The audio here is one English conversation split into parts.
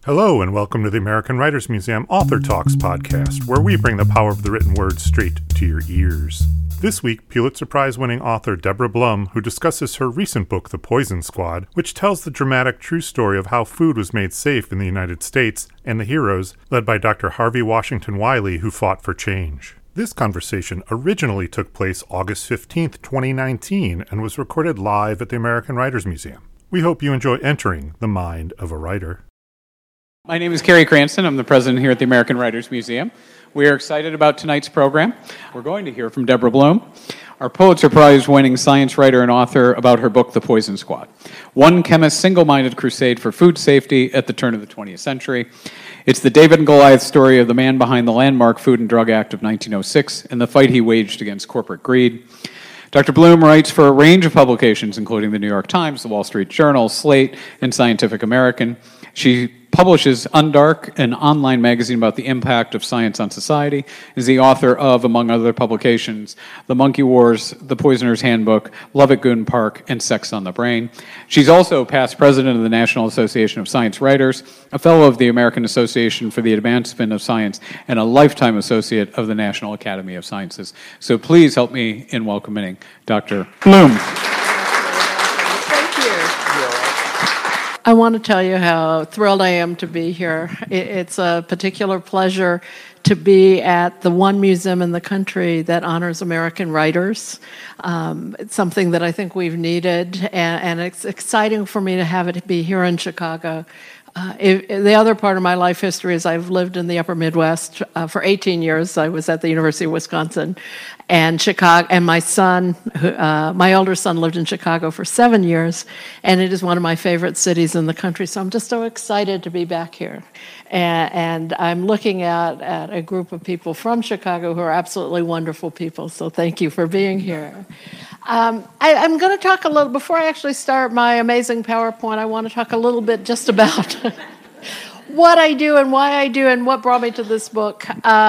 Hello, and welcome to the American Writers Museum Author Talks podcast, where we bring the power of the written word straight to your ears. This week, Pulitzer Prize-winning author Deborah Blum, who discusses her recent book, The Poison Squad, which tells the dramatic true story of how food was made safe in the United States, and the heroes, led by Dr. Harvey Washington Wiley, who fought for change. This conversation originally took place August 15th, 2019, and was recorded live at the American Writers Museum. We hope you enjoy entering the mind of a writer. My name is Kerry Cranston. I'm the president here at the American Writers Museum. We are excited about tonight's program. We're going to hear from Deborah Blum, our Pulitzer Prize-winning science writer and author, about her book, The Poison Squad, one chemist's single-minded crusade for food safety at the turn of the 20th century. It's the David and Goliath story of the man behind the landmark Food and Drug Act of 1906 and the fight he waged against corporate greed. Dr. Blum writes for a range of publications, including the New York Times, the Wall Street Journal, Slate, and Scientific American. She publishes Undark, an online magazine about the impact of science on society, is the author of, among other publications, The Monkey Wars, The Poisoner's Handbook, Love at Goon Park, and Sex on the Brain. She's also past president of the National Association of Science Writers, a fellow of the American Association for the Advancement of Science, and a lifetime associate of the National Academy of Sciences. So please help me in welcoming Dr. Blum. I want to tell you how thrilled I am to be here. It's a particular pleasure to be at the one museum in the country that honors American writers. It's something that I think we've needed, and it's exciting for me to have it be here in Chicago. The other part of my life history is I've lived in the upper Midwest for 18 years. I was at the University of Wisconsin and Chicago, and my son, my older son, lived in Chicago for 7 years, and it is one of my favorite cities in the country. So I'm just so excited to be back here. And I'm looking at a group of people from Chicago who are absolutely wonderful people. So thank you for being here. I'm going to talk a little, before I actually start my amazing PowerPoint, I want to talk a little bit just about what I do and why I do and what brought me to this book.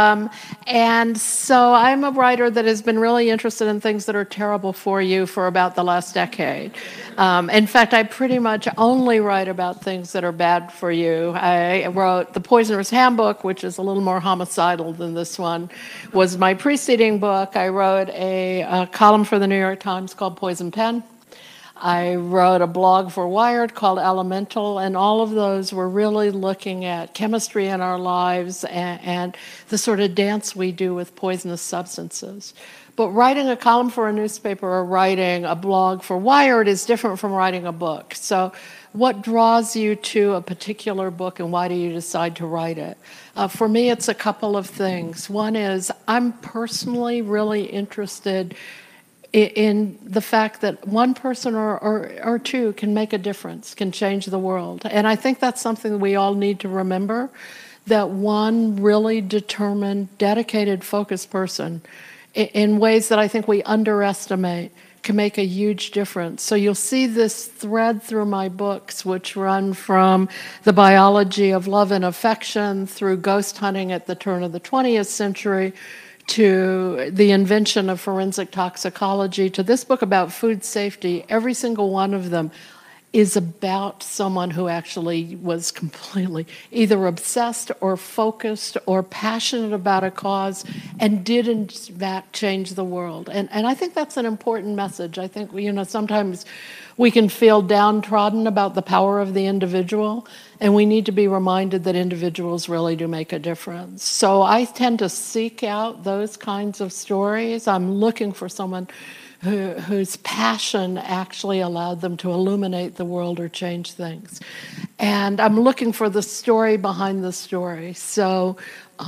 And so I'm a writer that has been really interested in things that are terrible for you for about the last decade. In fact, I pretty much only write about things that are bad for you. I wrote The Poisoner's Handbook, which is a little more homicidal than this one, was my preceding book. I wrote a column for the New York Times called Poison Pen. I wrote a blog for Wired called Elemental, and all of those were really looking at chemistry in our lives and the sort of dance we do with poisonous substances. But writing a column for a newspaper or writing a blog for Wired is different from writing a book. So what draws you to a particular book, and why do you decide to write it? For me, it's a couple of things. One is I'm personally really interested in the fact that one person or two can make a difference, can change the world. And I think that's something we all need to remember, that one really determined, dedicated, focused person in ways that I think we underestimate can make a huge difference. So you'll see this thread through my books, which run from the biology of love and affection through ghost hunting at the turn of the 20th century, to the invention of forensic toxicology, to this book about food safety. Every single one of them is about someone who actually was completely either obsessed or focused or passionate about a cause and did in fact change the world. And I think that's an important message. I think, sometimes we can feel downtrodden about the power of the individual, and we need to be reminded that individuals really do make a difference. So I tend to seek out those kinds of stories. I'm looking for someone whose passion actually allowed them to illuminate the world or change things. And I'm looking for the story behind the story. So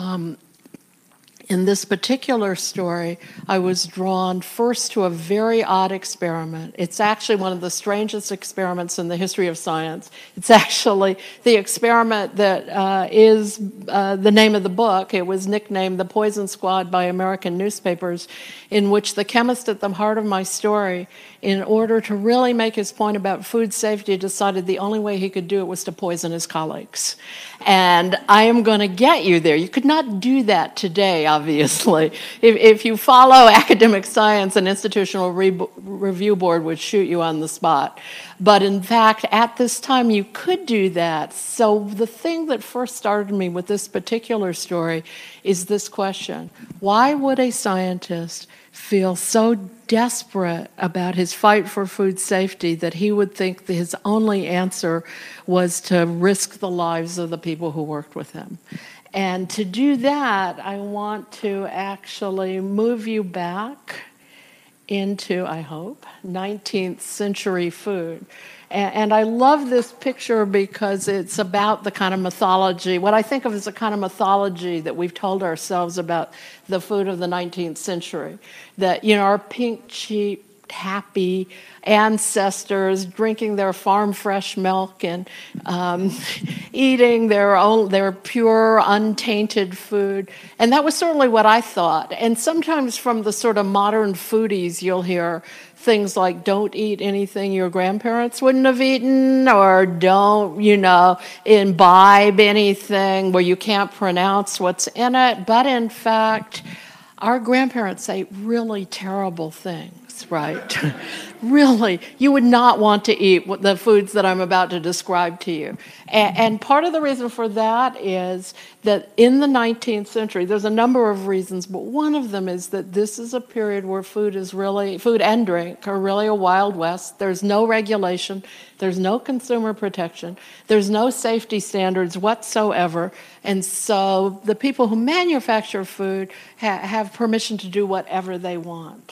in this particular story, I was drawn first to a very odd experiment. It's actually one of the strangest experiments in the history of science. It's actually the experiment that is the name of the book. It was nicknamed The Poison Squad by American newspapers, in which the chemist at the heart of my story, in order to really make his point about food safety, decided the only way he could do it was to poison his colleagues. And I am going to get you there. You could not do that today, obviously. If you follow academic science, an institutional review board would shoot you on the spot. But in fact, at this time, you could do that. So the thing that first started me with this particular story is this question: why would a scientist feel so desperate about his fight for food safety that he would think that his only answer was to risk the lives of the people who worked with him? And to do that, I want to actually move you back into, I hope, 19th century food. And I love this picture because it's about the kind of mythology, what I think of as a kind of mythology that we've told ourselves about the food of the 19th century. That, our pink, cheap, happy ancestors drinking their farm fresh milk and eating their pure, untainted food. And that was certainly what I thought. And sometimes from the sort of modern foodies, you'll hear things like, don't eat anything your grandparents wouldn't have eaten, or don't, imbibe anything where you can't pronounce what's in it. But in fact, our grandparents ate really terrible things, right? Really, you would not want to eat the foods that I'm about to describe to you. And part of the reason for that is that in the 19th century, there's a number of reasons, but one of them is that this is a period where food and drink are really a Wild West. There's no regulation, there's no consumer protection, there's no safety standards whatsoever, and so the people who manufacture food have permission to do whatever they want.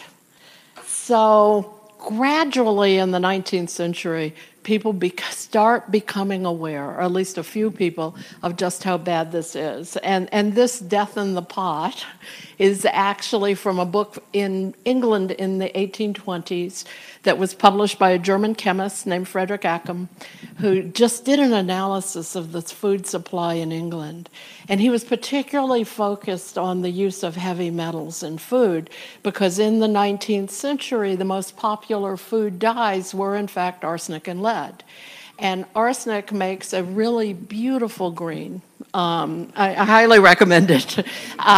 So gradually in the 19th century, people start becoming aware, or at least a few people, of just how bad this is. And this Death in the Pot is actually from a book in England in the 1820s that was published by a German chemist named Frederick Ackham, who just did an analysis of the food supply in England. And he was particularly focused on the use of heavy metals in food, because in the 19th century, the most popular food dyes were, in fact, arsenic and lead. And arsenic makes a really beautiful green. I highly recommend it.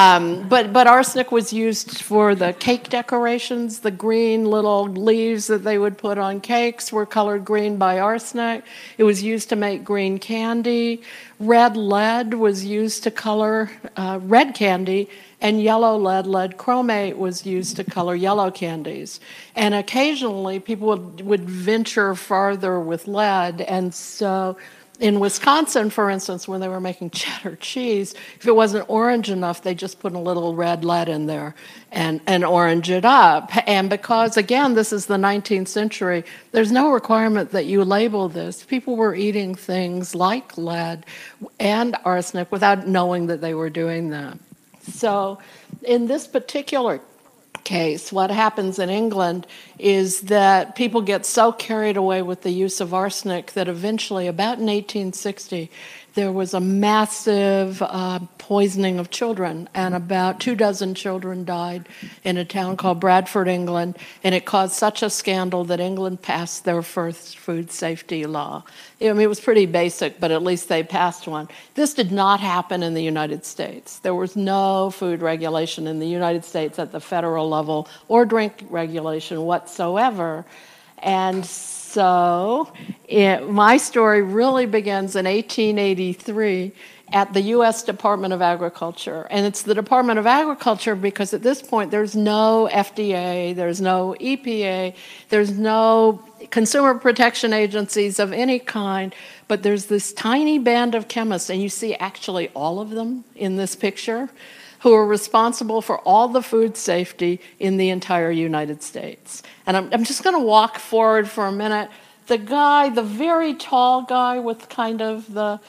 But arsenic was used for the cake decorations. The green little leaves that they would put on cakes were colored green by arsenic. It was used to make green candy. Red lead was used to color red candy, and yellow lead chromate, was used to color yellow candies. And occasionally people would venture farther with lead, and so in Wisconsin, for instance, when they were making cheddar cheese, if it wasn't orange enough, they just put a little red lead in there and orange it up. And because, again, this is the 19th century, there's no requirement that you label this. People were eating things like lead and arsenic without knowing that they were doing that. So in this particular case, what happens in England is that people get so carried away with the use of arsenic that eventually, about in 1860, there was a massive poisoning of children, and about 24 children died in a town called Bradford, England, and it caused such a scandal that England passed their first food safety law. I mean, it was pretty basic, but at least they passed one. This did not happen in the United States. There was no food regulation in the United States at the federal level or drink regulation whatsoever. And so my story really begins in 1883 at the U.S. Department of Agriculture. And it's the Department of Agriculture because at this point there's no FDA, there's no EPA, there's no consumer protection agencies of any kind, but there's this tiny band of chemists, and you see actually all of them in this picture, who are responsible for all the food safety in the entire United States. And I'm just going to walk forward for a minute. The very tall guy with kind of the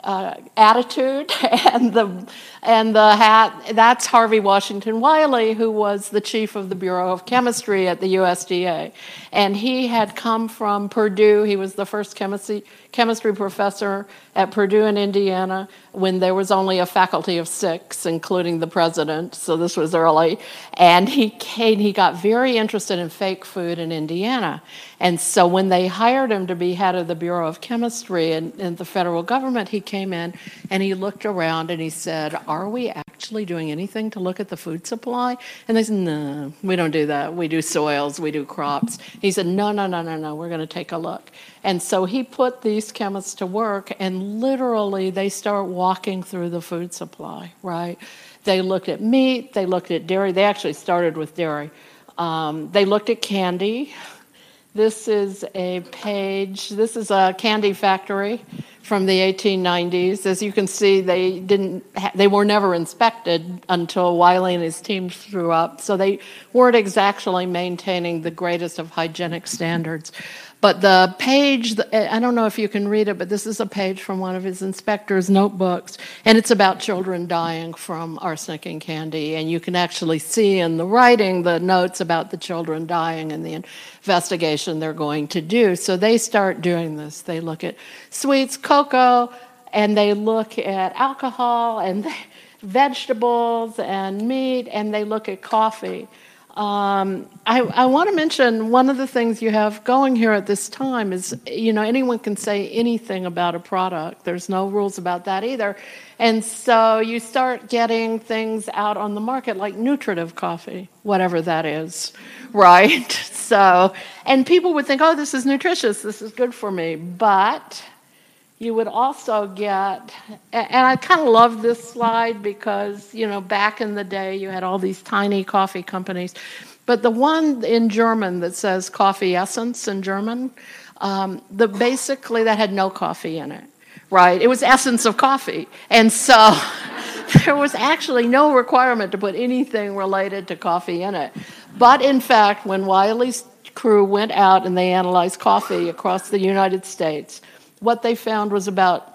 attitude and the hat, that's Harvey Washington Wiley, who was the chief of the Bureau of Chemistry at the USDA. And he had come from Purdue. He was the first chemistry professor at Purdue in Indiana when there was only a faculty of 6, including the president, so this was early. And he got very interested in fake food in Indiana. And so when they hired him to be head of the Bureau of Chemistry in the federal government, he came in and he looked around and he said, are we actually actually doing anything to look at the food supply? And they said, no, we don't do that. We do soils, we do crops. He said, no, we're going to take a look. And so he put these chemists to work, and literally they start walking through the food supply, right? They looked at meat, they looked at dairy. They actually started with dairy. They looked at candy. This is a page. This is a candy factory from the 1890s. As you can see, they were never inspected until Wiley and his team threw up. So they weren't exactly maintaining the greatest of hygienic standards. But the page, I don't know if you can read it, but this is a page from one of his inspector's notebooks, and it's about children dying from arsenic in candy. And you can actually see in the writing the notes about the children dying and the investigation they're going to do. So they start doing this. They look at sweets, cocoa, and they look at alcohol and vegetables and meat, and they look at coffee. I want to mention one of the things you have going here at this time is, anyone can say anything about a product. There's no rules about that either. And so you start getting things out on the market like nutritive coffee, whatever that is, right? So, and people would think, oh, this is nutritious, this is good for me. But you would also get, and I kind of love this slide because, back in the day you had all these tiny coffee companies. But the one in German that says Coffee Essence in German, basically that had no coffee in it, right? It was essence of coffee. And so there was actually no requirement to put anything related to coffee in it. But in fact, when Wiley's crew went out and they analyzed coffee across the United States, what they found was about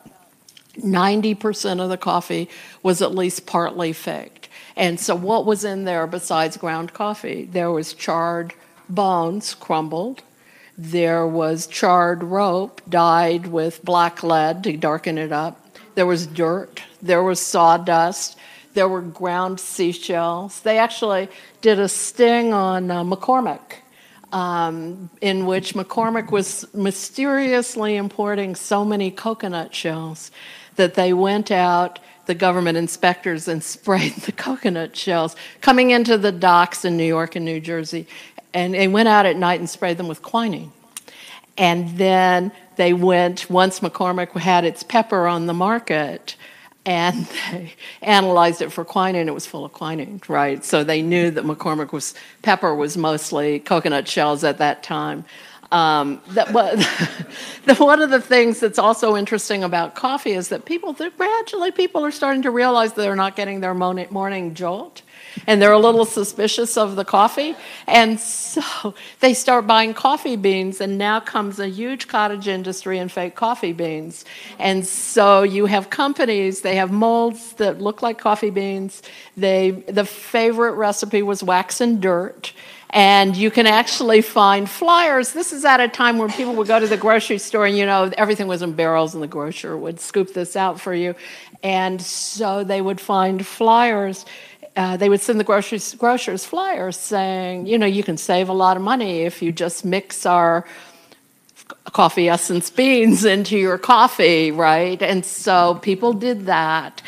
90% of the coffee was at least partly faked. And so what was in there besides ground coffee? There was charred bones, crumbled. There was charred rope dyed with black lead to darken it up. There was dirt. There was sawdust. There were ground seashells. They actually did a sting on McCormick, in which McCormick was mysteriously importing so many coconut shells that they went out, the government inspectors, and sprayed the coconut shells coming into the docks in New York and New Jersey. And they went out at night and sprayed them with quinine. And then they went, once McCormick had its pepper on the market, and they analyzed it for quinine. It was full of quinine, right? So they knew that McCormick pepper was mostly coconut shells at that time. One of the things that's also interesting about coffee is that gradually people are starting to realize that they're not getting their morning jolt, and they're a little suspicious of the coffee, and so they start buying coffee beans, and now comes a huge cottage industry in fake coffee beans. And so you have companies, they have molds that look like coffee beans. The favorite recipe was wax and dirt. And you can actually find flyers. This is at a time when people would go to the grocery store and, everything was in barrels and the grocer would scoop this out for you. And so they would find flyers. They would send the grocers flyers saying, you can save a lot of money if you just mix our coffee essence beans into your coffee, right? And so people did that.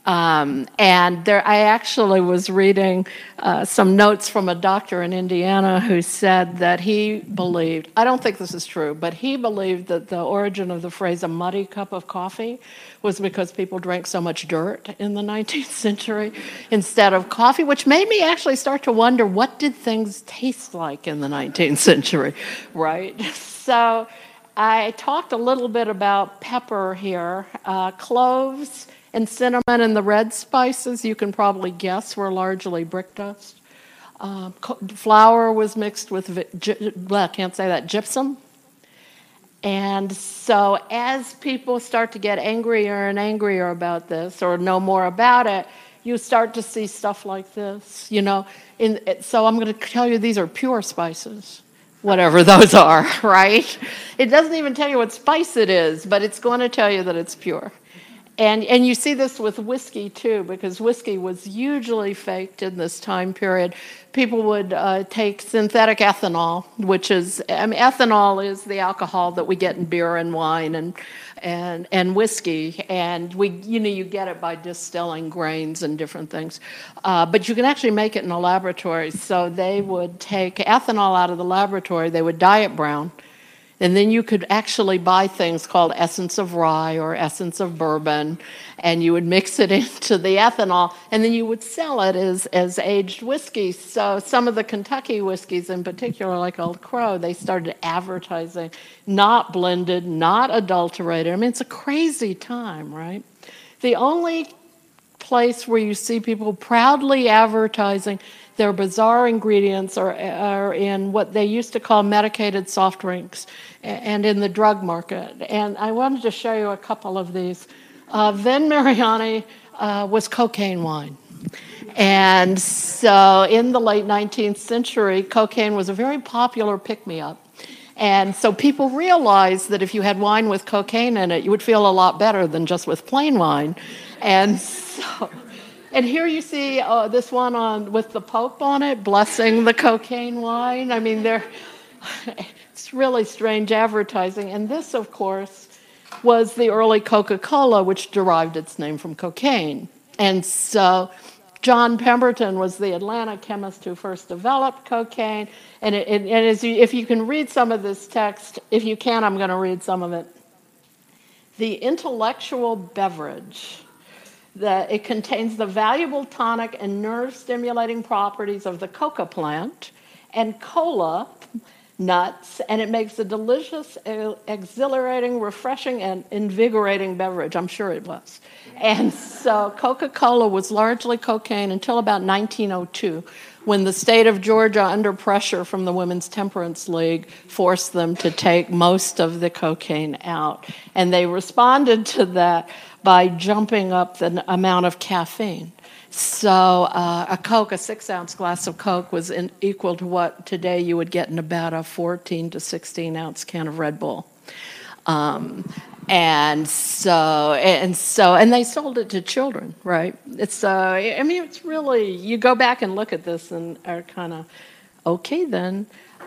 I actually was reading some notes from a doctor in Indiana who said that he believed, I don't think this is true, but he believed that the origin of the phrase a muddy cup of coffee was because people drank so much dirt in the 19th century instead of coffee, which made me actually start to wonder, what did things taste like in the 19th century, right? So I talked a little bit about pepper here. Cloves and cinnamon and the red spices, you can probably guess, were largely brick dust. Flour was mixed with, gypsum. And so as people start to get angrier and angrier about this or know more about it, you start to see stuff like this, So I'm going to tell you these are pure spices, whatever those are, right? It doesn't even tell you what spice it is, but it's going to tell you that it's pure. And you see this with whiskey too, because whiskey was hugely faked in this time period. People would take synthetic ethanol, which is, ethanol is the alcohol that we get in beer and wine and whiskey, and you get it by distilling grains and different things. But you can actually make it in a laboratory. So they would take ethanol out of the laboratory, they would dye it brown, and then you could actually buy things called essence of rye or essence of bourbon, and you would mix it into the ethanol, and then you would sell it as aged whiskey. So some of the Kentucky whiskeys in particular, like Old Crow, they started advertising, not blended, not adulterated. I mean, it's a crazy time, right? The only place where you see people proudly advertising their bizarre ingredients are in what they used to call medicated soft drinks and in the drug market. And I wanted to show you a couple of these. Vin Mariani was cocaine wine. And so in the late 19th century, cocaine was a very popular pick-me-up. And so people realized that if you had wine with cocaine in it, you would feel a lot better than just with plain wine. And here you see this one with the Pope on it, blessing the cocaine wine. I mean, it's really strange advertising. And this, of course, was the early Coca-Cola, which derived its name from cocaine. And so John Pemberton was the Atlanta chemist who first developed cocaine. And if you can read some of this text, if you can, I'm going to read some of it. The intellectual beverage, that it contains the valuable tonic and nerve-stimulating properties of the coca plant and cola nuts, and it makes a delicious, exhilarating, refreshing, and invigorating beverage. I'm sure it was. And so Coca-Cola was largely cocaine until about 1902, when the state of Georgia, under pressure from the Women's Temperance League, forced them to take most of the cocaine out. And they responded to that by jumping up the amount of caffeine. So a 6-ounce glass of Coke was equal to what today you would get in about a 14 to 16-ounce can of Red Bull. And they sold it to children, right? It's really, you go back and look at this and are kind of, okay then,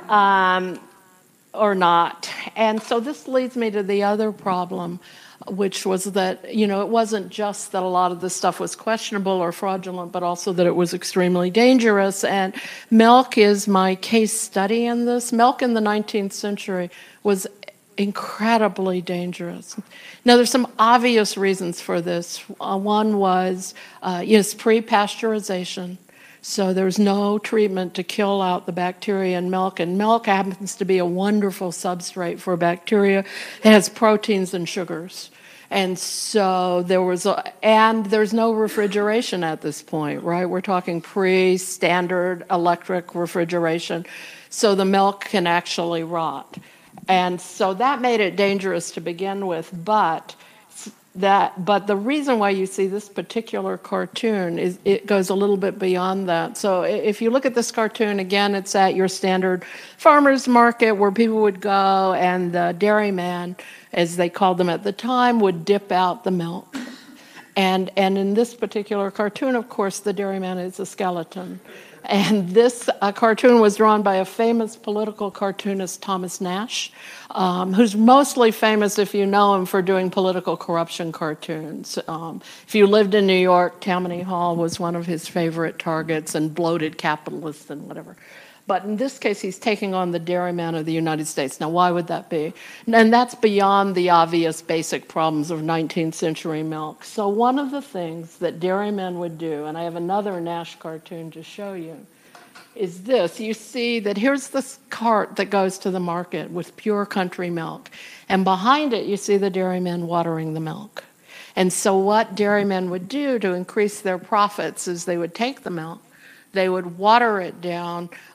or not. And so this leads me to the other problem, which was that, it wasn't just that a lot of this stuff was questionable or fraudulent, but also that it was extremely dangerous. And milk is my case study in this. Milk in the 19th century was incredibly dangerous. Now, there's some obvious reasons for this. One was, pre-pasteurization. So there's no treatment to kill out the bacteria in milk, and milk happens to be a wonderful substrate for bacteria. It has proteins and sugars. And so there's no refrigeration at this point, right? We're talking pre-standard electric refrigeration. So the milk can actually rot. And so that made it dangerous to begin with, but the reason why you see this particular cartoon is it goes a little bit beyond that. So if you look at this cartoon, again, it's at your standard farmer's market where people would go, and the dairyman, as they called them at the time, would dip out the milk. And in this particular cartoon, of course, the dairyman is a skeleton. And this cartoon was drawn by a famous political cartoonist, Thomas Nash, who's mostly famous, if you know him, for doing political corruption cartoons. If you lived in New York, Tammany Hall was one of his favorite targets, and bloated capitalists and whatever. But in this case, he's taking on the dairyman of the United States. Now, why would that be? And that's beyond the obvious basic problems of 19th century milk. So one of the things that dairymen would do, and I have another Nash cartoon to show you, is this. You see that here's this cart that goes to the market with pure country milk. And behind it, you see the dairymen watering the milk. And so what dairymen would do to increase their profits is they would take the milk, they would water it down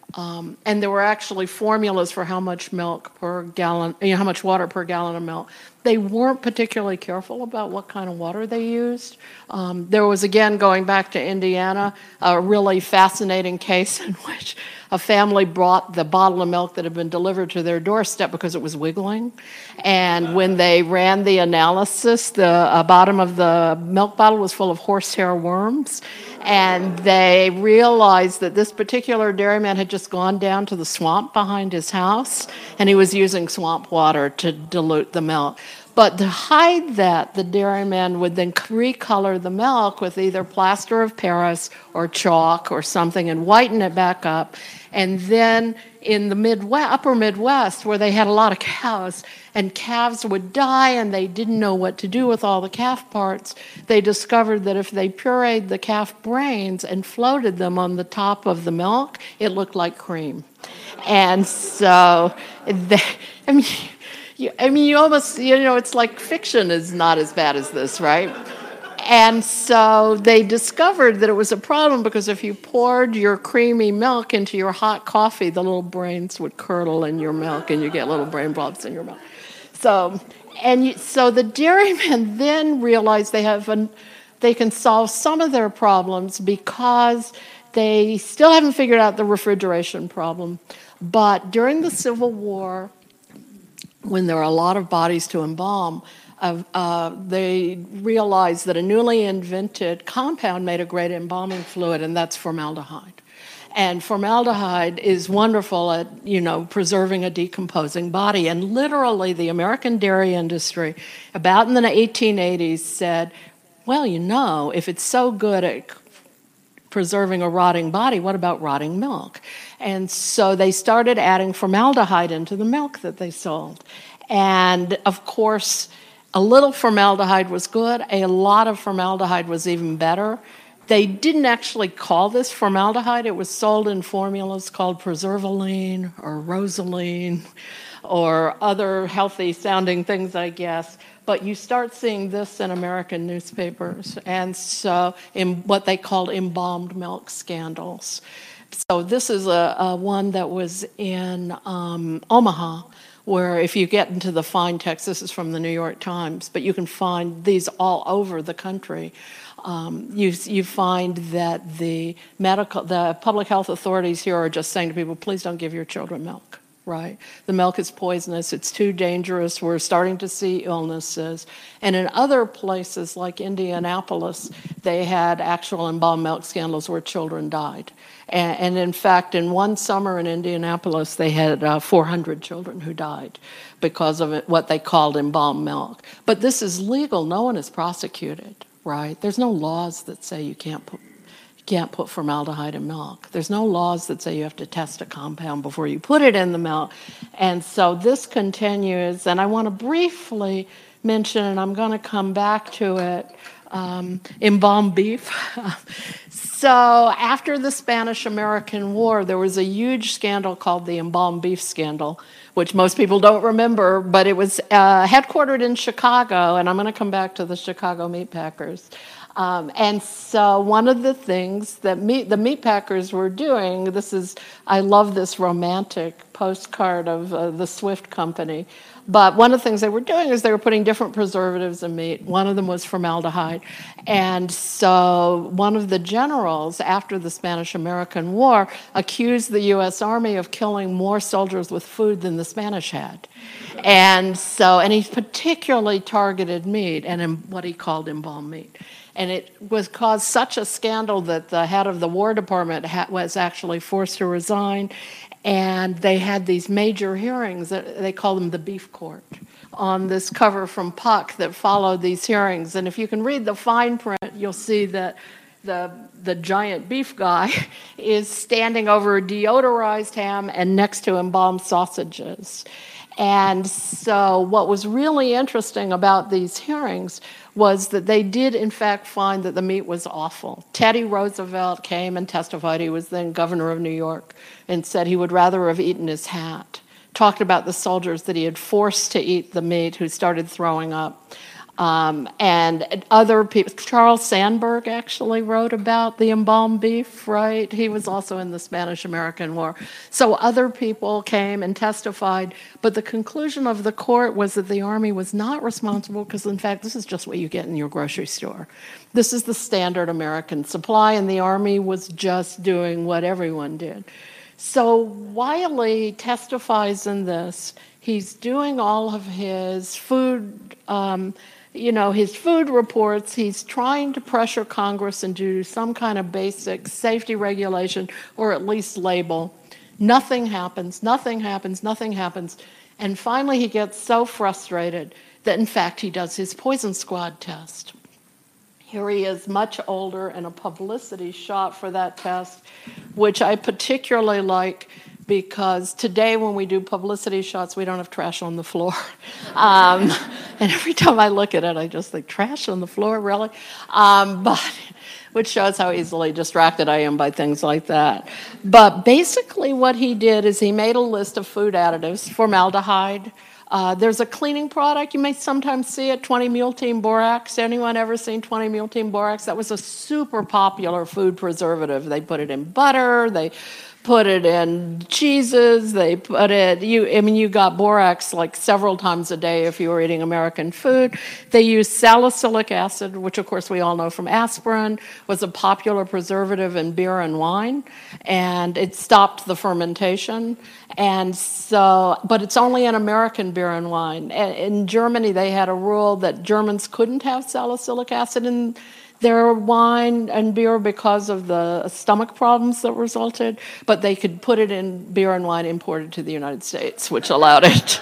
And there were actually formulas for how much milk per gallon, how much water per gallon of milk. They weren't particularly careful about what kind of water they used. There was, again, going back to Indiana, a really fascinating case in which a family brought the bottle of milk that had been delivered to their doorstep because it was wiggling. And when they ran the analysis, the bottom of the milk bottle was full of horsehair worms. And they realized that this particular dairyman had just gone down to the swamp behind his house, and he was using swamp water to dilute the milk. But to hide that, the dairyman would then recolor the milk with either plaster of Paris or chalk or something and whiten it back up. And then in the upper Midwest, where they had a lot of cows, and calves would die and they didn't know what to do with all the calf parts, they discovered that if they pureed the calf brains and floated them on the top of the milk, it looked like cream. And so, you almost, it's like fiction is not as bad as this, right? And so they discovered that it was a problem because if you poured your creamy milk into your hot coffee, the little brains would curdle in your milk and you get little brain blobs in your milk. So the dairymen then realized they can solve some of their problems because they still haven't figured out the refrigeration problem. But during the Civil War, when there were a lot of bodies to embalm, they realized that a newly invented compound made a great embalming fluid, and that's formaldehyde. And formaldehyde is wonderful at, preserving a decomposing body. And literally, the American dairy industry, about in the 1880s, said, well, if it's so good at preserving a rotting body, what about rotting milk? And so they started adding formaldehyde into the milk that they sold. And, of course, a little formaldehyde was good. A lot of formaldehyde was even better. They didn't actually call this formaldehyde. It was sold in formulas called Preservaline or Rosaline or other healthy-sounding things, I guess. But you start seeing this in American newspapers, and so in what they called embalmed milk scandals. So this is a one that was in Omaha, where if you get into the fine text, this is from the New York Times, but you can find these all over the country. You find that the public health authorities here are just saying to people, please don't give your children milk, right? The milk is poisonous, it's too dangerous, we're starting to see illnesses. And in other places like Indianapolis, they had actual embalmed milk scandals where children died. And in fact, in one summer in Indianapolis, they had 400 children who died because of what they called embalmed milk. But this is legal, no one is prosecuted. Right? There's no laws that say you can't put formaldehyde in milk. There's no laws that say you have to test a compound before you put it in the milk. And so this continues, and I want to briefly mention, and I'm going to come back to it, embalmed beef. So after the Spanish-American War, there was a huge scandal called the embalmed beef scandal, which most people don't remember, but it was headquartered in Chicago, and I'm going to come back to the Chicago meat packers. And so one of the things that the meat packers were doing, I love this romantic postcard of the Swift Company, but one of the things they were doing is they were putting different preservatives in meat. One of them was formaldehyde. And so one of the generals, after the Spanish-American War, accused the U.S. Army of killing more soldiers with food than the Spanish had. And he particularly targeted meat and what he called embalmed meat. And it caused such a scandal that the head of the War Department was actually forced to resign. And they had these major hearings, they call them the beef court, on this cover from Puck that followed these hearings. And if you can read the fine print, you'll see that the giant beef guy is standing over a deodorized ham and next to embalmed sausages. And so what was really interesting about these hearings was that they did, in fact, find that the meat was awful. Teddy Roosevelt came and testified. He was then governor of New York and said he would rather have eaten his hat. Talked about the soldiers that he had forced to eat the meat who started throwing up. And other people, Charles Sandburg actually wrote about the embalmed beef, right? He was also in the Spanish-American War. So other people came and testified, but the conclusion of the court was that the Army was not responsible because, in fact, this is just what you get in your grocery store. This is the standard American supply, and the Army was just doing what everyone did. So Wiley testifies in this. He's doing all of his food his food reports. He's trying to pressure Congress and do some kind of basic safety regulation or at least label. Nothing happens. And finally he gets so frustrated that in fact he does his poison squad test. Here he is, much older, and a publicity shot for that test, which I particularly like because today when we do publicity shots, we don't have trash on the floor. And every time I look at it, I just think, trash on the floor, really? Which shows how easily distracted I am by things like that. But basically what he did is he made a list of food additives, formaldehyde. There's a cleaning product, you may sometimes see it, 20-multein borax. Anyone ever seen 20-multein borax? That was a super popular food preservative. They put it in butter, they put it in cheeses, you got borax like several times a day if you were eating American food. They used salicylic acid, which of course we all know from aspirin, was a popular preservative in beer and wine, and it stopped the fermentation. And so, but it's only in American beer and wine. In Germany, they had a rule that Germans couldn't have salicylic acid in their wine and beer because of the stomach problems that resulted, but they could put it in beer and wine imported to the United States, which allowed it.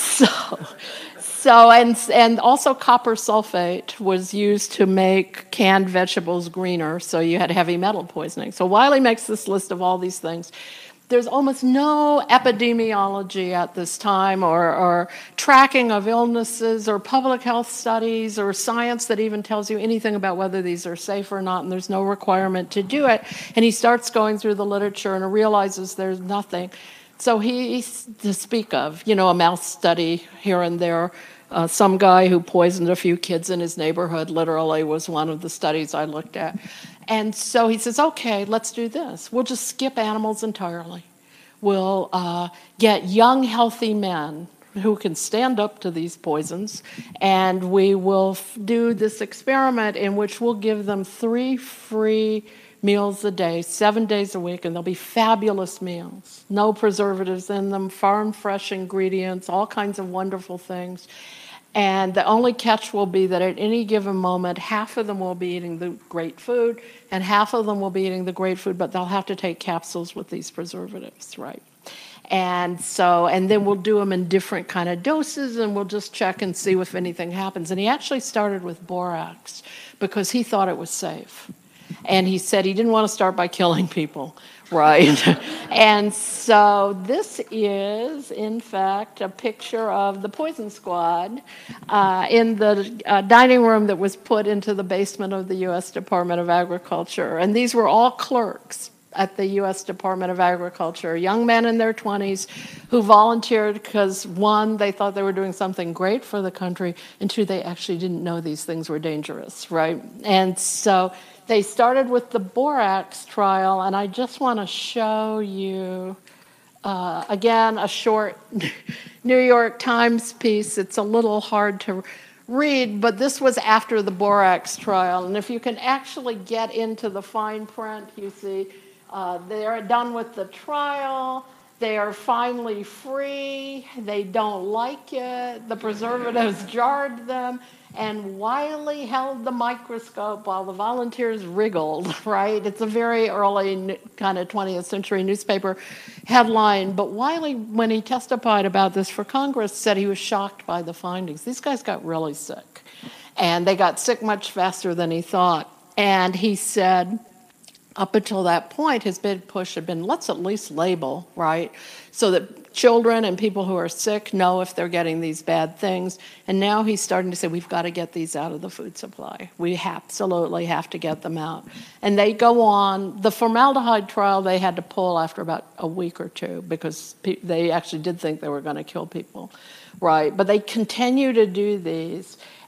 And also copper sulfate was used to make canned vegetables greener, so you had heavy metal poisoning. So Wiley makes this list of all these things. There's almost no epidemiology at this time or tracking of illnesses or public health studies or science that even tells you anything about whether these are safe or not, and there's no requirement to do it. And he starts going through the literature and realizes there's nothing. So to speak of, a mouse study here and there, some guy who poisoned a few kids in his neighborhood literally was one of the studies I looked at. And so he says, okay, let's do this. We'll just skip animals entirely. We'll get young, healthy men who can stand up to these poisons, and we will do this experiment in which we'll give them 3 free meals a day, 7 days a week, and they'll be fabulous meals. No preservatives in them, farm fresh ingredients, all kinds of wonderful things. And the only catch will be that at any given moment, half of them will be eating the great food, and half of them will be eating the great food, but they'll have to take capsules with these preservatives, right? And then we'll do them in different kind of doses, and we'll just check and see if anything happens. And he actually started with borax because he thought it was safe. And he said he didn't want to start by killing people, right? And so this is, in fact, a picture of the poison squad in the dining room that was put into the basement of the U.S. Department of Agriculture. And these were all clerks at the U.S. Department of Agriculture, young men in their 20s who volunteered because, one, they thought they were doing something great for the country, and two, they actually didn't know these things were dangerous, right? And so they started with the borax trial, and I just want to show you, again, a short New York Times piece. It's a little hard to read, but this was after the borax trial. And if you can actually get into the fine print, you see they are done with the trial. They are finally free. They don't like it. The preservatives jarred them. And Wiley held the microscope while the volunteers wriggled, right? It's a very early kind of 20th century newspaper headline. But Wiley, when he testified about this for Congress, said he was shocked by the findings. These guys got really sick. And they got sick much faster than he thought. And he said, up until that point, his big push had been, let's at least label, right? So that children and people who are sick know if they're getting these bad things. And now he's starting to say, we've got to get these out of the food supply. We absolutely have to get them out. And they go on. The formaldehyde trial they had to pull after about a week or two because they actually did think they were going to kill people, right? But they continue to do these.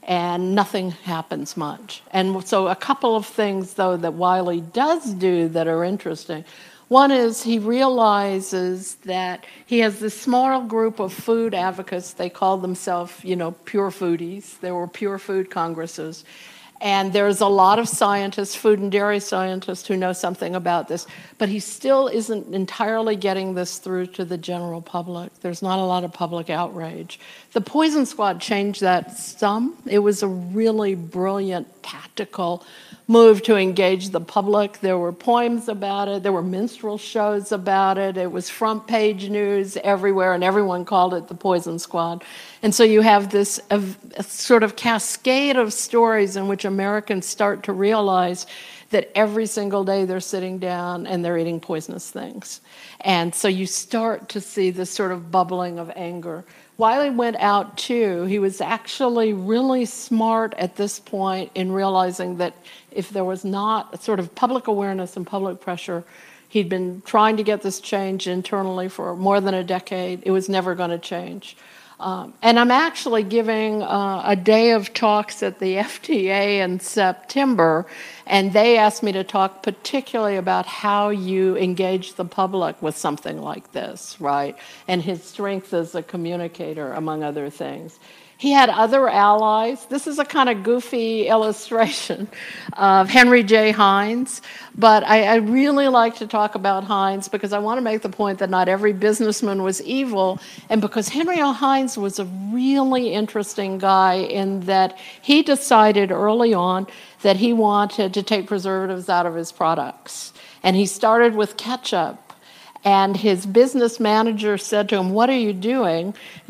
and nothing happens much. And so a couple of things, though, that Wiley does do that are interesting. One is he realizes that he has this small group of food advocates. They call themselves, pure foodies. There were pure food congresses. And there's a lot of scientists, food and dairy scientists, who know something about this. But he still isn't entirely getting this through to the general public. There's not a lot of public outrage. The Poison Squad changed that some. It was a really brilliant tactical move to engage the public. There were poems about it. There were minstrel shows about it. It was front page news everywhere, and everyone called it the Poison Squad. And so you have this a sort of cascade of stories in which Americans start to realize that every single day they're sitting down and they're eating poisonous things. And so you start to see this sort of bubbling of anger. Wiley went out too. He was actually really smart at this point in realizing that if there was not a sort of public awareness and public pressure, he'd been trying to get this change internally for more than a decade. It was never going to change. And I'm actually giving a day of talks at the FDA in September, and they asked me to talk particularly about how you engage the public with something like this, right? And his strength as a communicator, among other things. He had other allies. This is a kind of goofy illustration of Henry J. Heinz, but I really like to talk about Heinz because I want to make the point that not every businessman was evil, and because Henry L. Heinz was a really interesting guy in that he decided early on that he wanted to take preservatives out of his products. And he started with ketchup. And his business manager said to him, "What are you doing?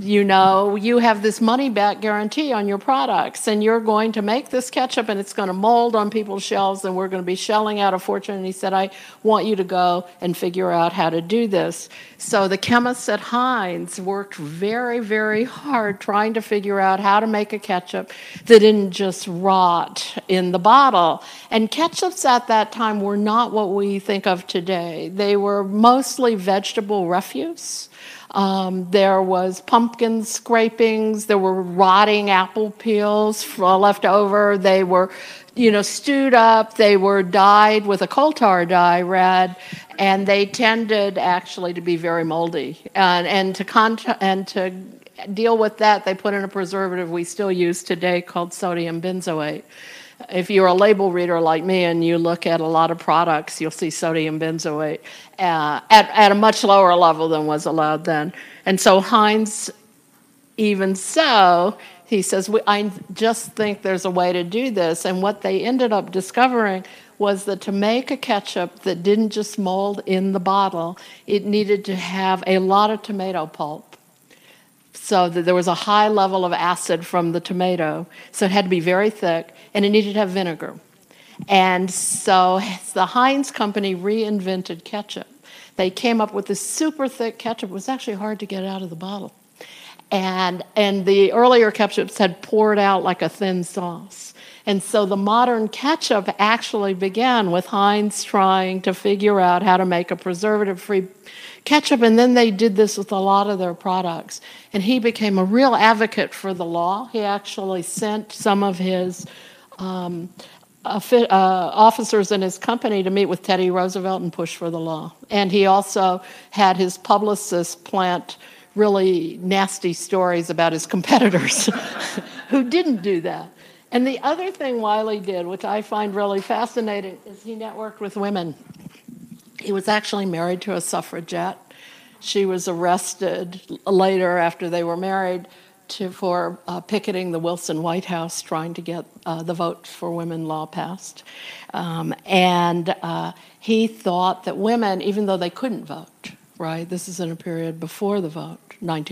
You have this money-back guarantee on your products, and you're going to make this ketchup, and it's going to mold on people's shelves, and we're going to be shelling out a fortune." And he said, "I want you to go and figure out how to do this." So the chemists at Heinz worked very, very hard trying to figure out how to make a ketchup that didn't just rot in the bottle. And ketchups at that time were not what we think of today. They were mostly vegetable refuse. There was pumpkin scrapings. There were rotting apple peels left over. They were, stewed up. They were dyed with a coal tar dye, red, and they tended actually to be very moldy. And to deal with that, they put in a preservative we still use today called sodium benzoate. If you're a label reader like me and you look at a lot of products, you'll see sodium benzoate at a much lower level than was allowed then. And so Heinz, even so, he says, I just think there's a way to do this. And what they ended up discovering was that to make a ketchup that didn't just mold in the bottle, it needed to have a lot of tomato pulp. So that there was a high level of acid from the tomato. So it had to be very thick, and it needed to have vinegar. And so the Heinz company reinvented ketchup. They came up with this super thick ketchup. It was actually hard to get out of the bottle. And the earlier ketchups had poured out like a thin sauce. And so the modern ketchup actually began with Heinz trying to figure out how to make a preservative-free ketchup, and then they did this with a lot of their products. And he became a real advocate for the law. He actually sent some of his officers in his company to meet with Teddy Roosevelt and push for the law. And he also had his publicist plant really nasty stories about his competitors who didn't do that. And the other thing Wiley did, which I find really fascinating, is he networked with women. He was actually married to a suffragette. She was arrested later after they were married for picketing the Wilson White House, trying to get the Vote for Women law passed. And he thought that women, even though they couldn't vote, right? This is in a period before the vote,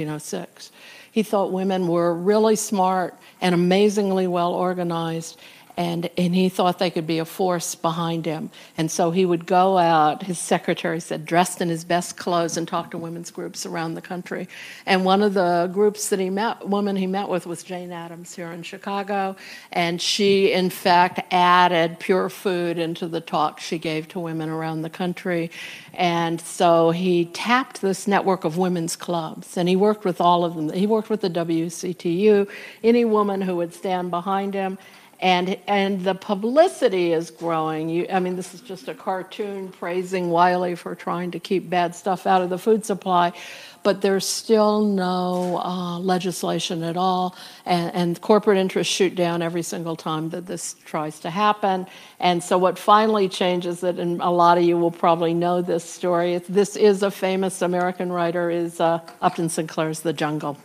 1906. He thought women were really smart and amazingly well organized, and he thought they could be a force behind him. And so he would go out, his secretary said, dressed in his best clothes and talk to women's groups around the country. And one of the groups that woman he met with was Jane Addams here in Chicago, and she, in fact, added pure food into the talk she gave to women around the country. And so he tapped this network of women's clubs, and he worked with all of them. He worked with the WCTU, any woman who would stand behind him. And the publicity is growing. This is just a cartoon praising Wiley for trying to keep bad stuff out of the food supply, but there's still no legislation at all, and corporate interests shoot down every single time that this tries to happen. And so what finally changes it, and a lot of you will probably know this story, this is a famous American writer, is Upton Sinclair's The Jungle.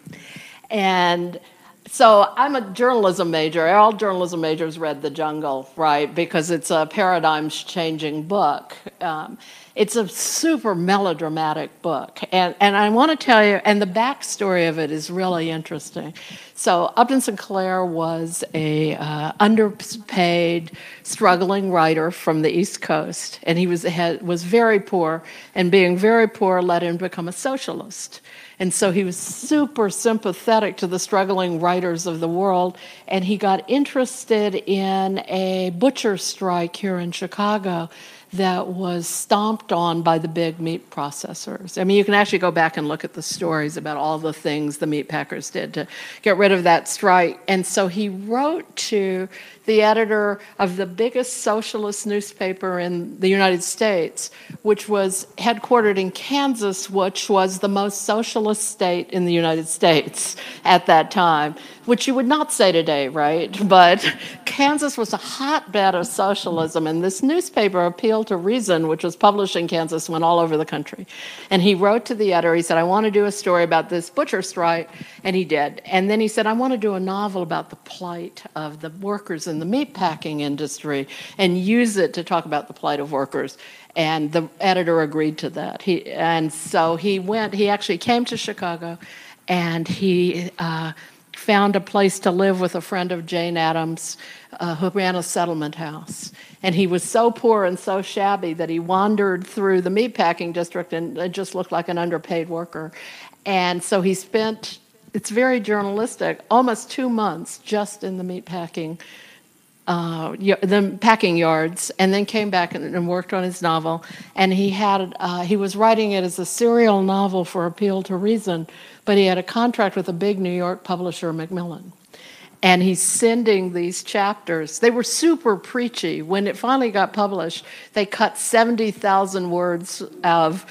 And so I'm a journalism major. All journalism majors read The Jungle, right? Because it's a paradigm-changing book. It's a super melodramatic book. And I want to tell you, and the backstory of it is really interesting. So Upton Sinclair was a underpaid, struggling writer from the East Coast, and he was very poor, and being very poor led him to become a socialist. And so he was super sympathetic to the struggling writers of the world, and he got interested in a butcher strike here in Chicago that was stomped on by the big meat processors. You can actually go back and look at the stories about all the things the meat packers did to get rid of that strike. And so he wrote to the editor of the biggest socialist newspaper in the United States, which was headquartered in Kansas, which was the most socialist state in the United States at that time, which you would not say today, right? But Kansas was a hotbed of socialism, and this newspaper, Appeal to Reason, which was published in Kansas, went all over the country. And he wrote to the editor, he said, I want to do a story about this butcher strike, and he did. And then he said, I want to do a novel about the plight of the workers in the meatpacking industry and use it to talk about the plight of workers. And the editor agreed to that. So he actually came to Chicago, and he found a place to live with a friend of Jane Addams, who ran a settlement house. And he was so poor and so shabby that he wandered through the meatpacking district and it just looked like an underpaid worker. And so he spent, it's very journalistic, almost 2 months just in the meatpacking the packing yards, and then came back and worked on his novel. And he was writing it as a serial novel for Appeal to Reason, but he had a contract with a big New York publisher, Macmillan. And he's sending these chapters. They were super preachy. When it finally got published, they cut 70,000 words of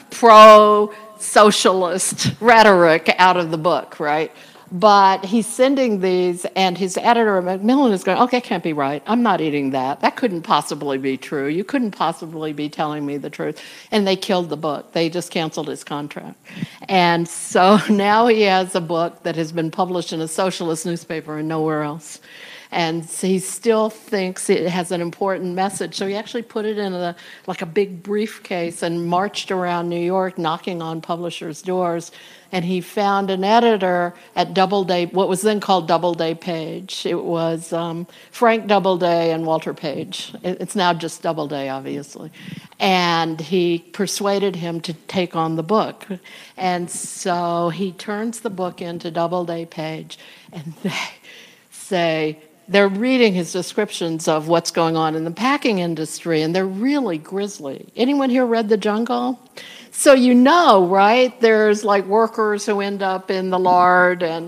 pro-socialist rhetoric out of the book, right? But he's sending these, and his editor at Macmillan is going, okay, can't be right. I'm not eating that. That couldn't possibly be true. You couldn't possibly be telling me the truth. And they killed the book. They just canceled his contract. And so now he has a book that has been published in a socialist newspaper and nowhere else. And he still thinks it has an important message. So he actually put it in a big briefcase and marched around New York knocking on publishers' doors. And he found an editor at Doubleday, what was then called Doubleday Page. It was Frank Doubleday and Walter Page. It's now just Doubleday, obviously. And he persuaded him to take on the book. And so he turns the book into Doubleday Page, and they say, they're reading his descriptions of what's going on in the packing industry, and they're really grisly. Anyone here read The Jungle? So you know, right? There's like workers who end up in the lard, and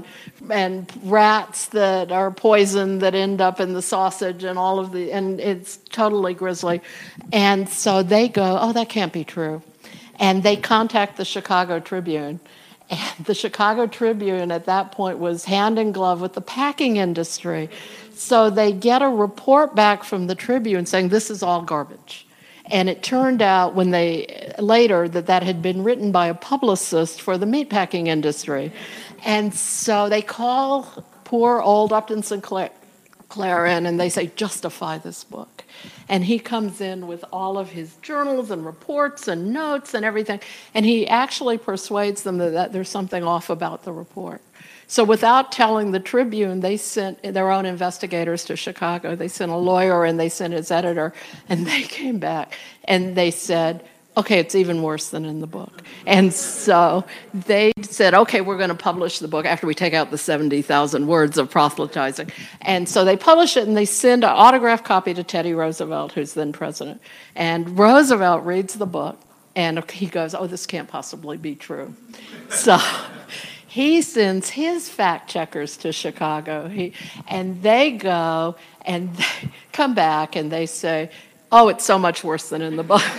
rats that are poisoned that end up in the sausage, and and it's totally grisly. And so they go, oh, that can't be true. And they contact the Chicago Tribune. And the Chicago Tribune at that point was hand in glove with the packing industry. So they get a report back from the Tribune saying this is all garbage. And it turned out later that had been written by a publicist for the meatpacking industry. And so they call poor old Upton Sinclair in, and they say, justify this book. And he comes in with all of his journals and reports and notes and everything. And he actually persuades them that there's something off about the report. So without telling the Tribune, they sent their own investigators to Chicago. They sent a lawyer and they sent his editor, and they came back and they said, okay, it's even worse than in the book. And so they said, okay, we're going to publish the book after we take out the 70,000 words of proselytizing. And so they publish it and they send an autographed copy to Teddy Roosevelt, who's then president. And Roosevelt reads the book and he goes, oh, this can't possibly be true. So he sends his fact checkers to Chicago. And they go and they come back and they say, oh, it's so much worse than in the book.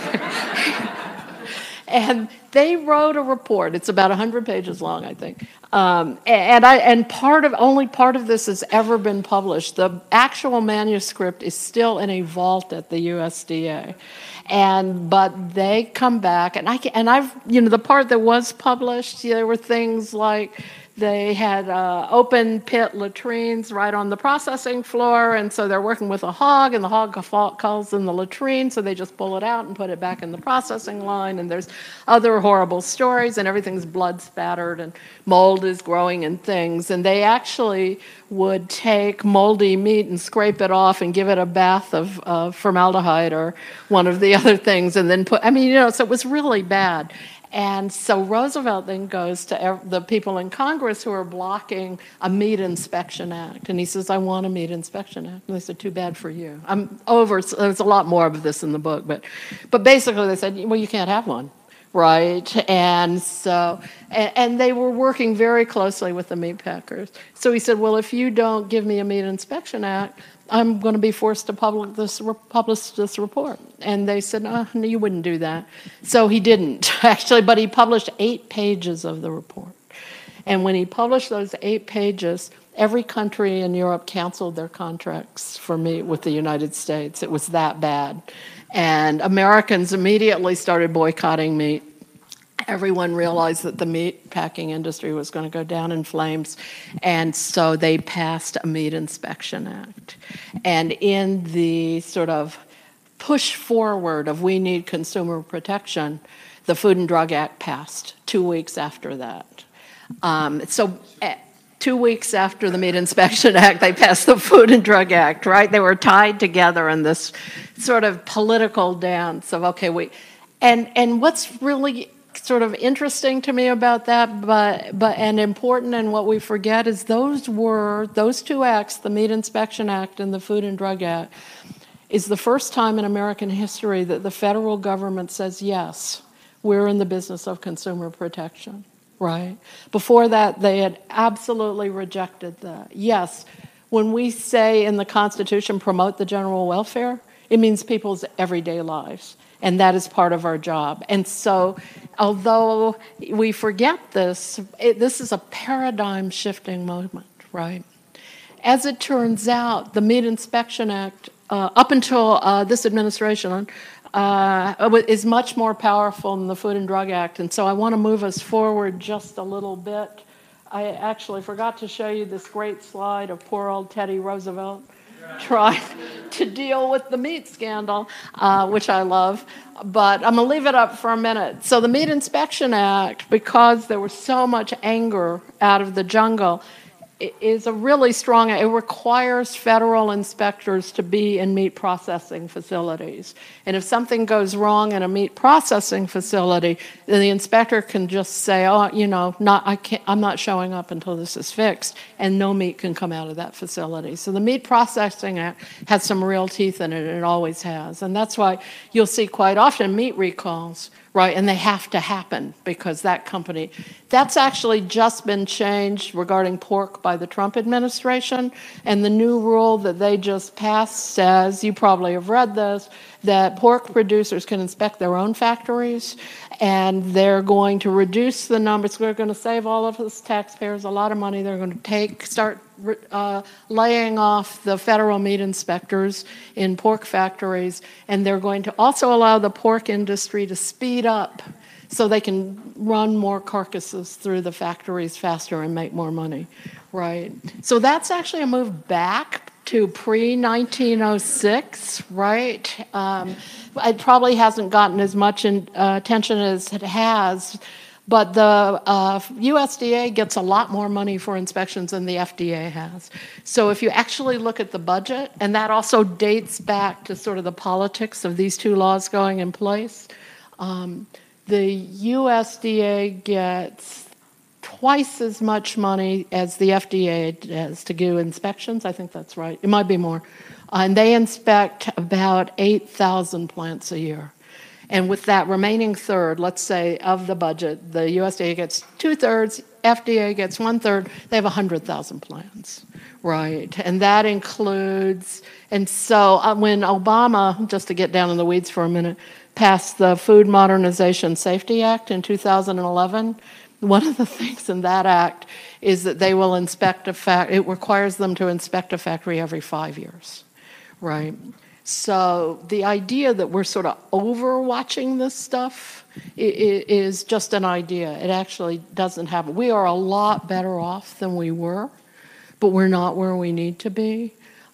And they wrote a report. It's about 100 pages long, I think. And only part of this has ever been published. The actual manuscript is still in a vault at the USDA. But they come back, and I've the part that was published, there were things like they had open pit latrines right on the processing floor, and so they're working with a hog, and the hog calls in the latrine, so they just pull it out and put it back in the processing line, and there's other horrible stories, and everything's blood spattered, and mold is growing and things, and they actually would take moldy meat and scrape it off and give it a bath of formaldehyde or one of the other things, and then so it was really bad. And so Roosevelt then goes to the people in Congress who are blocking a meat inspection act. And he says, I want a meat inspection act. And they said, too bad for you. I'm over. So there's a lot more of this in the book. But basically they said, well, you can't have one. Right? And so, and they were working very closely with the meat packers. So he said, well, if you don't give me a meat inspection act, I'm going to be forced to publish this report. And they said, no, you wouldn't do that. So he didn't, actually, but he published 8 pages of the report. And when he published those 8 pages, every country in Europe canceled their contracts for meat with the United States. It was that bad. And Americans immediately started boycotting meat. Everyone realized that the meat packing industry was going to go down in flames, and so they passed a Meat Inspection Act. And in the sort of push forward of we need consumer protection, the Food and Drug Act passed 2 weeks after that. 2 weeks after the Meat Inspection Act, they passed the Food and Drug Act, right? They were tied together in this sort of political dance of, okay, and what's really sort of interesting to me about that, and important, and what we forget is those 2 acts, the Meat Inspection Act and the Food and Drug Act, is the first time in American history that the federal government says, yes, we're in the business of consumer protection, right? Before that, they had absolutely rejected that. Yes, when we say in the Constitution, promote the general welfare, it means people's everyday lives. And that is part of our job. And so, although we forget this, this is a paradigm-shifting moment, right? As it turns out, the Meat Inspection Act, up until this administration, is much more powerful than the Food and Drug Act. And so I want to move us forward just a little bit. I actually forgot to show you this great slide of poor old Teddy Roosevelt trying to deal with the meat scandal, which I love, but I'm going to leave it up for a minute. So the Meat Inspection Act, because there was so much anger out of the jungle, is a really strong, it requires federal inspectors to be in meat processing facilities. And if something goes wrong in a meat processing facility, then the inspector can just say, oh, I'm not showing up until this is fixed, and no meat can come out of that facility. So the Meat Processing Act has some real teeth in it, and it always has. And that's why you'll see quite often meat recalls, right? And they have to happen because that company, that's actually just been changed regarding pork by the Trump administration. And the new rule that they just passed says, you probably have read this, that pork producers can inspect their own factories, and they're going to reduce the numbers. They're going to save all of us taxpayers a lot of money. They're going to start laying off the federal meat inspectors in pork factories, and they're going to also allow the pork industry to speed up so they can run more carcasses through the factories faster and make more money, right? So that's actually a move back to pre-1906, right? It probably hasn't gotten as much attention as it has, But the USDA gets a lot more money for inspections than the FDA has. So if you actually look at the budget, and that also dates back to sort of the politics of these two laws going in place, the USDA gets twice as much money as the FDA does to do inspections. I think that's right. It might be more. And they inspect about 8,000 plants a year. And with that remaining third, let's say, of the budget, the USDA gets 2/3, FDA gets 1/3, they have 100,000 plants, right? And that includes, and so when Obama, just to get down in the weeds for a minute, passed the Food Modernization Safety Act in 2011, one of the things in that act is that they will inspect it requires them to inspect a factory every 5 years, right? So the idea that we're sort of overwatching this stuff is just an idea. It actually doesn't happen. We are a lot better off than we were, but we're not where we need to be.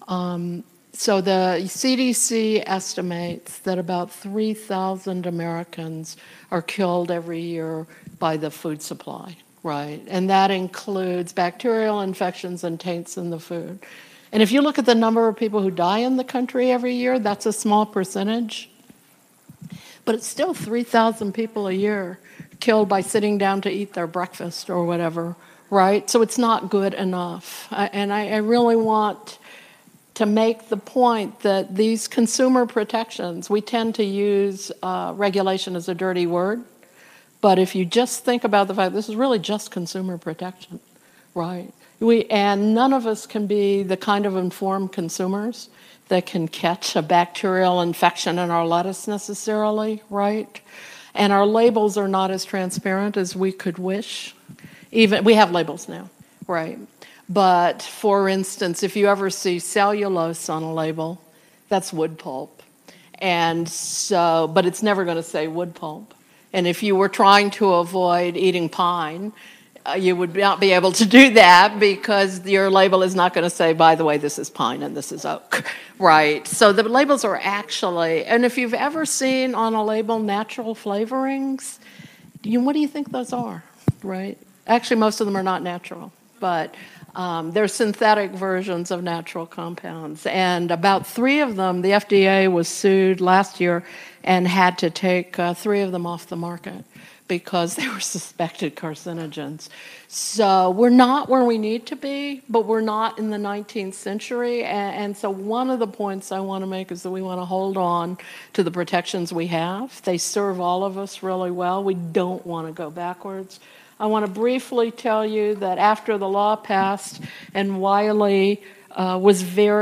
So the CDC estimates that about 3,000 Americans are killed every year by the food supply, right? And that includes bacterial infections and taints in the food. And if you look at the number of people who die in the country every year, that's a small percentage. But it's still 3,000 people a year killed by sitting down to eat their breakfast or whatever, right? So it's not good enough. And I really want to make the point that these consumer protections, we tend to use regulation as a dirty word. But if you just think about the fact this is really just consumer protection, right? And none of us can be the kind of informed consumers that can catch a bacterial infection in our lettuce necessarily, right? And our labels are not as transparent as we could wish. Even we have labels now, right? But for instance, if you ever see cellulose on a label, that's wood pulp. And so, but it's never going to say wood pulp. And if you were trying to avoid eating pine, you would not be able to do that because your label is not going to say, by the way, this is pine and this is oak, right? So the labels are actually, and if you've ever seen on a label natural flavorings, what do you think those are, right? Actually, most of them are not natural, but they're synthetic versions of natural compounds. And about 3 of them, the FDA was sued last year and had to take 3 of them off the market because they were suspected carcinogens. So we're not where we need to be, but we're not in the 19th century. And so one of the points I want to make is that we want to hold on to the protections we have. They serve all of us really well. We don't want to go backwards. I want to briefly tell you that after the law passed and Wiley was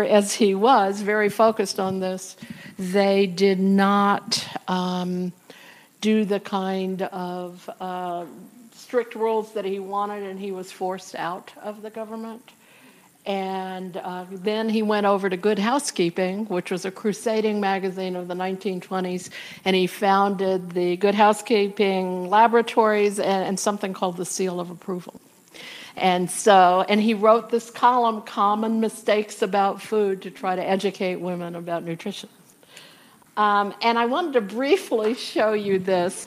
very focused on this, they did not do the kind of strict rules that he wanted, and he was forced out of the government. And then he went over to Good Housekeeping, which was a crusading magazine of the 1920s, and he founded the Good Housekeeping Laboratories and something called the Seal of Approval. And he wrote this column, Common Mistakes About Food, to try to educate women about nutrition. And I wanted to briefly show you this.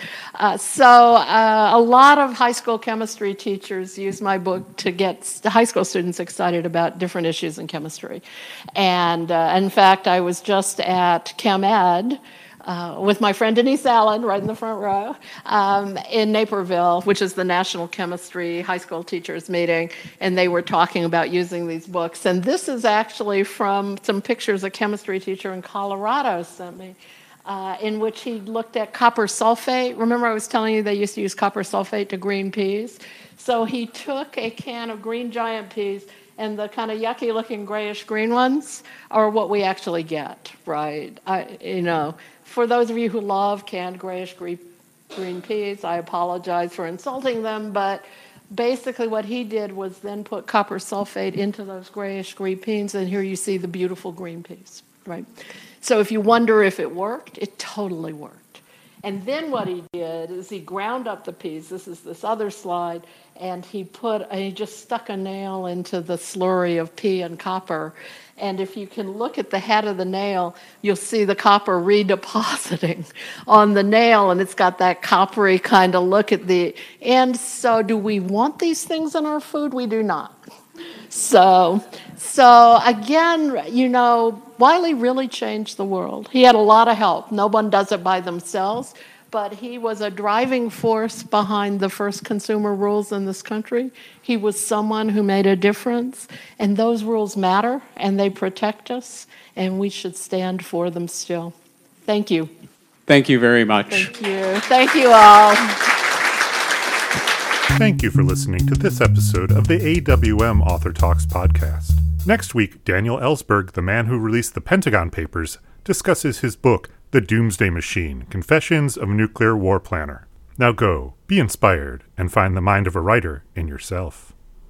A lot of high school chemistry teachers use my book to get the high school students excited about different issues in chemistry. And in fact, I was just at ChemEd with my friend Denise Allen, right in the front row, in Naperville, which is the National Chemistry High School Teachers Meeting, and they were talking about using these books. And this is actually from some pictures a chemistry teacher in Colorado sent me, in which he looked at copper sulfate. Remember I was telling you they used to use copper sulfate to green peas? So he took a can of green giant peas, and the kind of yucky-looking grayish-green ones are what we actually get, right? For those of you who love canned grayish-green peas, I apologize for insulting them, but basically what he did was then put copper sulfate into those grayish-green peas, and here you see the beautiful green peas, right? So if you wonder if it worked, it totally worked. And then what he did is he ground up the peas. This is this other slide. And he just stuck a nail into the slurry of pea and copper. And if you can look at the head of the nail, you'll see the copper redepositing on the nail, and it's got that coppery kind of look at the end. So do we want these things in our food? We do not. So again, Wiley really changed the world. He had a lot of help. No one does it by themselves, but he was a driving force behind the first consumer rules in this country. He was someone who made a difference, and those rules matter, and they protect us, and we should stand for them still. Thank you. Thank you very much. Thank you. Thank you all. Thank you for listening to this episode of the AWM Author Talks podcast. Next week, Daniel Ellsberg, the man who released the Pentagon Papers, discusses his book, The Doomsday Machine: Confessions of a Nuclear War Planner. Now go, be inspired, and find the mind of a writer in yourself.